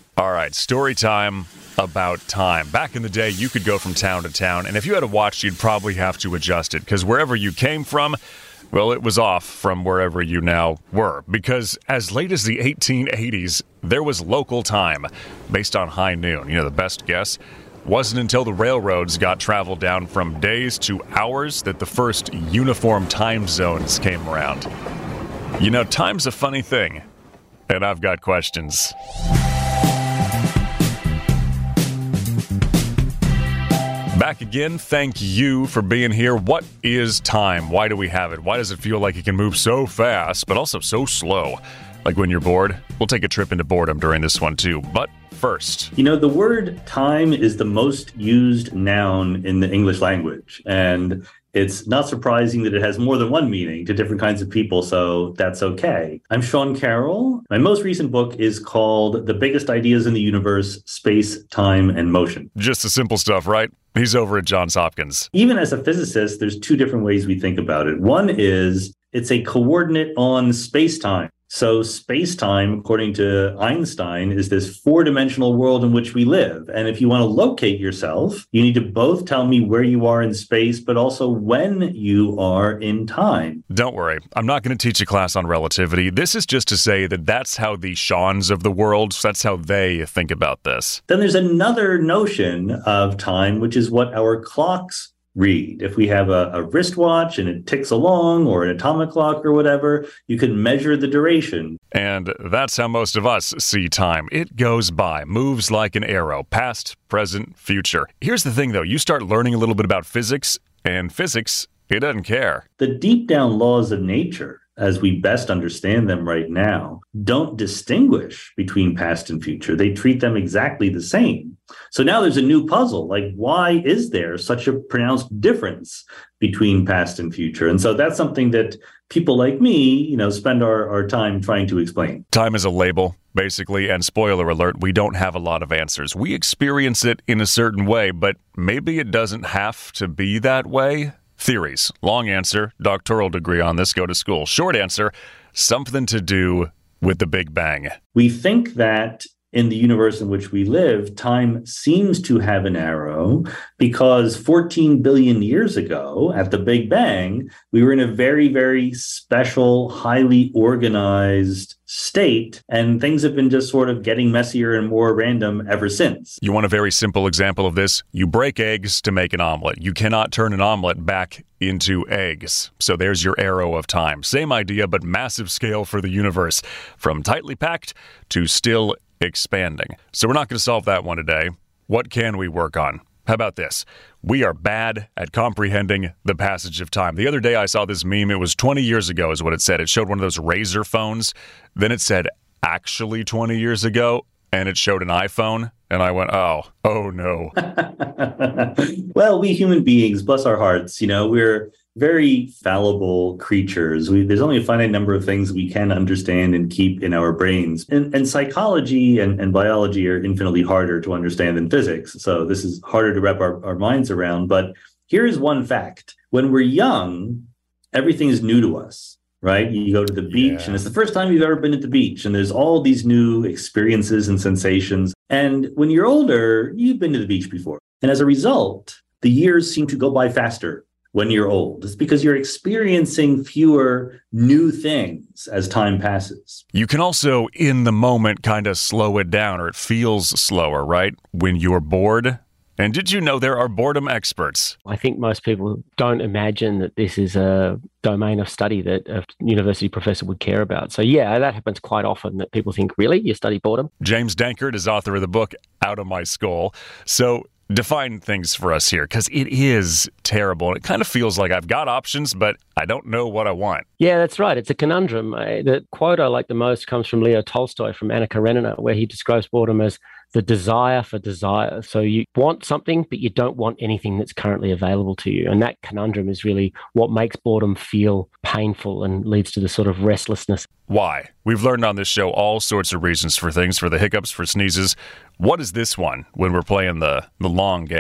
All right, story time about time. Back in the day, you could go from town to town, and if you had a watch, you'd probably have to adjust it, because wherever you came from, well, it was off from wherever you now were, because as late as the 1880s, there was local time based on high noon. You know, the best guess wasn't until the railroads got traveled down from days to hours that the first uniform time zones came around. You know, time's a funny thing, and I've got questions. Back again. Thank you for being here. What is time? Why do we have it? Why does it feel like it can move so fast, but also so slow? Like when you're bored? We'll take a trip into boredom during this one too. But first, you know, the word time is the most used noun in the English language. And it's not surprising that it has more than one meaning to different kinds of people, so that's okay. I'm Sean Carroll. My most recent book is called The Biggest Ideas in the Universe, Space, Time, and Motion. Just the simple stuff, right? He's over at Johns Hopkins. Even as a physicist, there's two different ways we think about it. One is it's a coordinate on space-time. So space-time, according to Einstein, is this four-dimensional world in which we live. And if you want to locate yourself, you need to both tell me where you are in space, but also when you are in time. Don't worry. I'm not going to teach a class on relativity. This is just to say that that's how the Seans of the world, that's how they think about this. Then there's another notion of time, which is what our clocks read. If we have a wristwatch and it ticks along, or an atomic clock or whatever, you can measure the duration. And that's how most of us see time. It goes by, moves like an arrow, past, present, future. Here's the thing, though. You start learning a little bit about physics, and physics, it doesn't care. The deep down laws of nature, as we best understand them right now, don't distinguish between past and future. They treat them exactly the same. So now there's a new puzzle. Like, why is there such a pronounced difference between past and future? And so that's something that people like me, you know, spend our time trying to explain. Time is a label, basically, and spoiler alert, we don't have a lot of answers. We experience it in a certain way, but maybe it doesn't have to be that way. Theories. Long answer, doctoral degree on this, go to school. Short answer, something to do with the Big Bang. We think that in the universe in which we live, time seems to have an arrow because 14 billion years ago, at the Big Bang, we were in a very, very special, highly organized state, and things have been just sort of getting messier and more random ever since. You want a very simple example of this? You break eggs to make an omelet. You cannot turn an omelet back into eggs. So there's your arrow of time. Same idea, but massive scale for the universe, from tightly packed to still expanding. So we're not going to solve that one today. What can we work on? How about this? We are bad at comprehending the passage of time. The other day I saw this meme. It was 20 years ago is what it said. It showed one of those Razr phones. Then it said, actually 20 years ago. And it showed an iPhone. And I went, oh no. Well, we human beings, bless our hearts, you know, we're very fallible creatures. There's only a finite number of things we can understand and keep in our brains. And psychology and biology are infinitely harder to understand than physics. So this is harder to wrap our minds around. But here's one fact. When we're young, everything is new to us. Right? You go to the beach and it's the first time you've ever been at the beach, and there's all these new experiences and sensations. And when you're older, you've been to the beach before. And as a result, the years seem to go by faster when you're old. It's because you're experiencing fewer new things as time passes. You can also, in the moment, kind of slow it down, or it feels slower, right? When you're bored. And did you know there are boredom experts? I think most people don't imagine that this is a domain of study that a university professor would care about. So yeah, that happens quite often, that people think, really? You study boredom? James Dankert is author of the book Out of My Skull. So define things for us here, because it is terrible. And it kind of feels like I've got options, but I don't know what I want. Yeah, that's right. It's a conundrum. The quote I like the most comes from Leo Tolstoy from Anna Karenina, where he describes boredom as the desire for desire. So you want something, but you don't want anything that's currently available to you. And that conundrum is really what makes boredom feel painful and leads to the sort of restlessness. Why? We've learned on this show all sorts of reasons for things, for the hiccups, for sneezes. What is this one when we're playing the long game?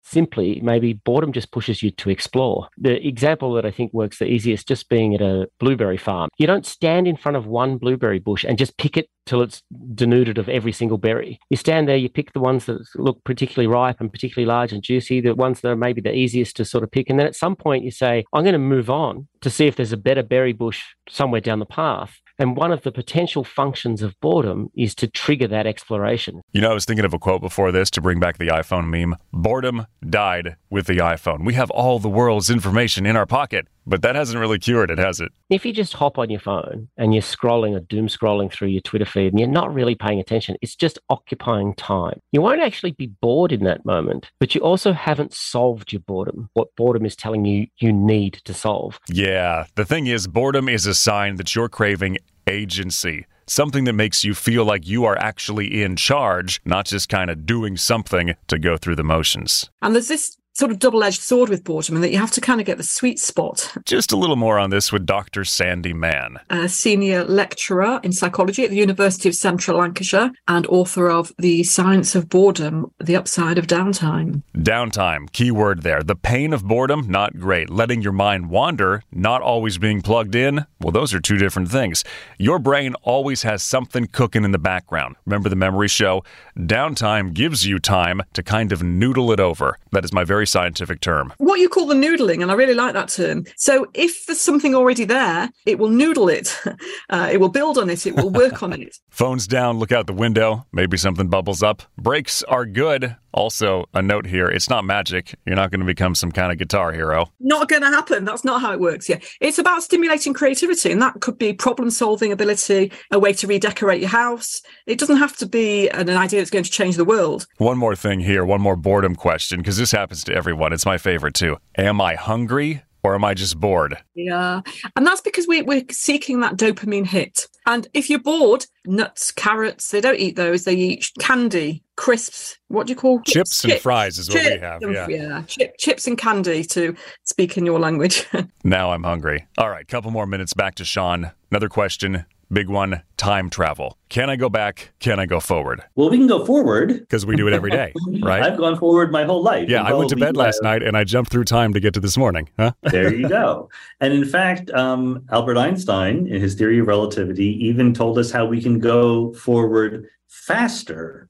simply, maybe boredom just pushes you to explore. The example that I think works the easiest, just being at a blueberry farm. You don't stand in front of one blueberry bush and just pick it till it's denuded of every single berry. You stand there, you pick the ones that look particularly ripe and particularly large and juicy, the ones that are maybe the easiest to sort of pick. And then at some point you say, I'm going to move on to see if there's a better berry bush somewhere down the path. And one of the potential functions of boredom is to trigger that exploration. You know, I was thinking of a quote before this to bring back the iPhone meme. Boredom died with the iPhone. We have all the world's information in our pocket, but that hasn't really cured it, has it? If you just hop on your phone and you're scrolling or doom scrolling through your Twitter feed and you're not really paying attention, it's just occupying time. You won't actually be bored in that moment, but you also haven't solved your boredom, what boredom is telling you you need to solve. Yeah, the thing is, boredom is a sign that you're craving agency, something that makes you feel like you are actually in charge, not just kind of doing something to go through the motions. And there's this sort of double-edged sword with boredom, and that you have to kind of get the sweet spot. Just a little more on this with Dr. Sandy Mann, A senior lecturer in psychology at the University of Central Lancashire and author of The Science of Boredom, The Upside of Downtime. Downtime, key word there. The pain of boredom, not great. Letting your mind wander, not always being plugged in, well, those are two different things. Your brain always has something cooking in the background. Remember the memory show? Downtime gives you time to kind of noodle it over. That is my very scientific term. What you call the noodling, and I really like that term. So if there's something already there, it will noodle it. It will build on it. It will work on it. Phones down, look out the window. Maybe something bubbles up. Breaks are good. Also, a note here, it's not magic. You're not going to become some kind of guitar hero. Not going to happen. That's not how it works. Yeah, it's about stimulating creativity, and that could be problem-solving ability, a way to redecorate your house. It doesn't have to be an idea that's going to change the world. One more thing here, one more boredom question, because this happens to everyone. It's my favorite too. Am I hungry or am I just bored? Yeah, and that's because we're seeking that dopamine hit. And if you're bored, nuts, carrots, they don't eat those. They eat candy, crisps. What do you call chips and fries is what we have. Yeah, chips and candy, to speak in your language. Now I'm hungry. All right, couple more minutes back to Sean. Another question. Big one, time travel. Can I go back? Can I go forward? Well, we can go forward. Because we do it every day, right? I've gone forward my whole life. Yeah, I went to bed last night and I jumped through time to get to this morning. Huh? There you go. And in fact, Albert Einstein, in his theory of relativity, even told us how we can go forward faster.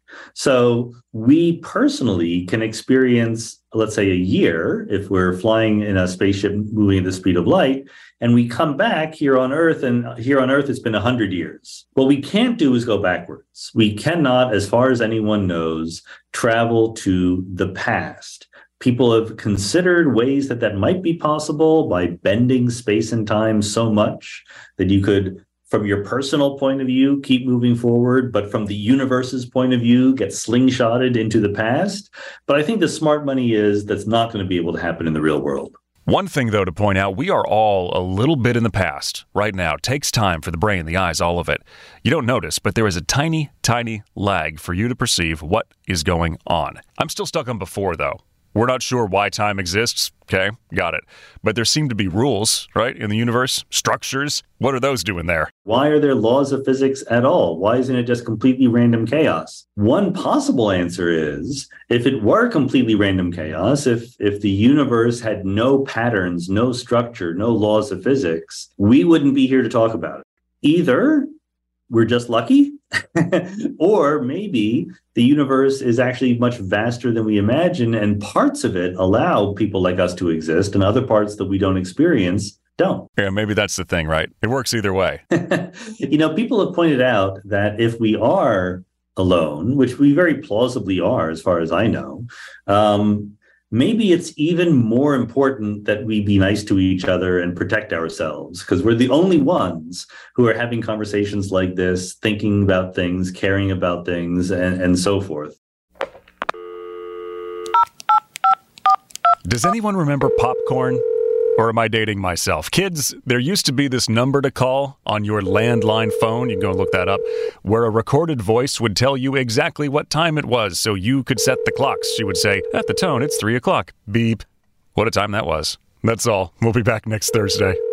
So we personally can experience, let's say, a year if we're flying in a spaceship moving at the speed of light, and we come back here on Earth, and here on Earth it's been 100 years. What we can't do is go backwards. We cannot, as far as anyone knows, travel to the past. People have considered ways that that might be possible by bending space and time so much that you could, from your personal point of view, keep moving forward, but from the universe's point of view, get slingshotted into the past. But I think the smart money is that's not going to be able to happen in the real world. One thing, though, to point out, we are all a little bit in the past right now. It takes time for the brain, the eyes, all of it. You don't notice, but there is a tiny, tiny lag for you to perceive what is going on. I'm still stuck on before, though. We're not sure why time exists. Okay, got it. But there seem to be rules, right, in the universe, structures. What are those doing there? Why are there laws of physics at all? Why isn't it just completely random chaos? One possible answer is, if it were completely random chaos, if the universe had no patterns, no structure, no laws of physics, we wouldn't be here to talk about it. Either we're just lucky, or maybe the universe is actually much vaster than we imagine, and parts of it allow people like us to exist, and other parts that we don't experience don't. Yeah, maybe that's the thing, right? It works either way. People have pointed out that if we are alone, which we very plausibly are, as far as I know, maybe it's even more important that we be nice to each other and protect ourselves, because we're the only ones who are having conversations like this, thinking about things, caring about things, and so forth. Does anyone remember popcorn? Or am I dating myself? Kids, there used to be this number to call on your landline phone. You can go look that up, where a recorded voice would tell you exactly what time it was so you could set the clocks. She would say, at the tone, it's 3 o'clock. Beep. What a time that was. That's all. We'll be back next Thursday.